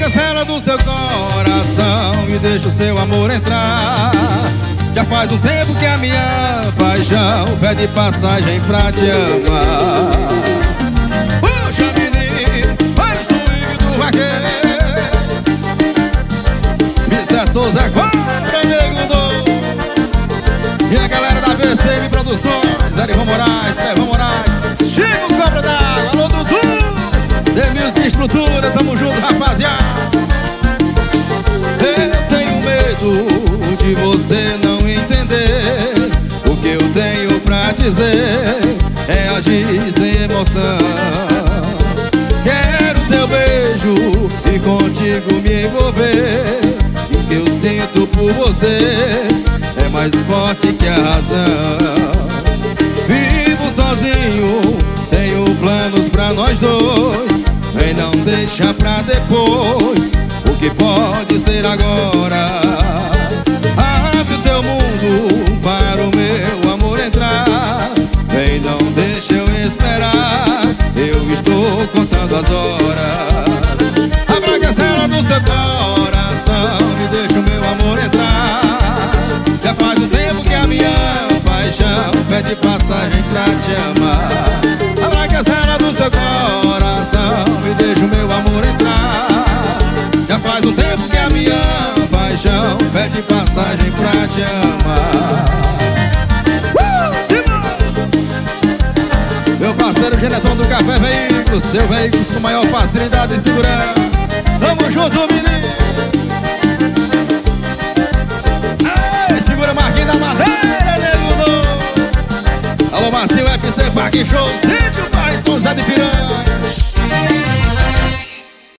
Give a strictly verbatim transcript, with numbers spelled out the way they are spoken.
as velas do seu coração e deixa o seu amor entrar. Já faz um tempo que a minha paixão pede passagem pra te amar. Puxa, menino, faz o swing do vaqueiro. mister Souza Cobra, Nego do. E a galera da V C M Produções, Elivão Moraes, Clevão Moraes, Chico Cobra d'Água, alô Dudu, The Music Estrutura, tamo junto, rapaziada. Eu tenho medo de você não entender. O que eu tenho pra dizer é agir sem emoção. Quero teu beijo e contigo me envolver. E o que eu sinto por você é mais forte que a razão. Vivo sozinho, tenho planos pra nós dois. Vem, não deixa pra depois o que pode ser agora. Abre o teu mundo para o meu amor entrar. Vem, não deixa eu esperar, eu estou contando as horas. Abra a cancela do seu coração e deixa o meu amor entrar. Já faz um tempo que a minha paixão pede passagem pra te amar. Abra a cancela do seu coração e deixa o meu amor entrar. Já faz um tempo que a minha paixão pede passagem pra te amar. uh, Simão! Meu parceiro Genetão do Café Veículos, seu veículo com maior facilidade e segurança. Tamo junto, menino. Ei, segura a marquinha da madeira, nego. Alô, Marcinho, F C Parque Show, Sítio Pai, São José de Piranhas.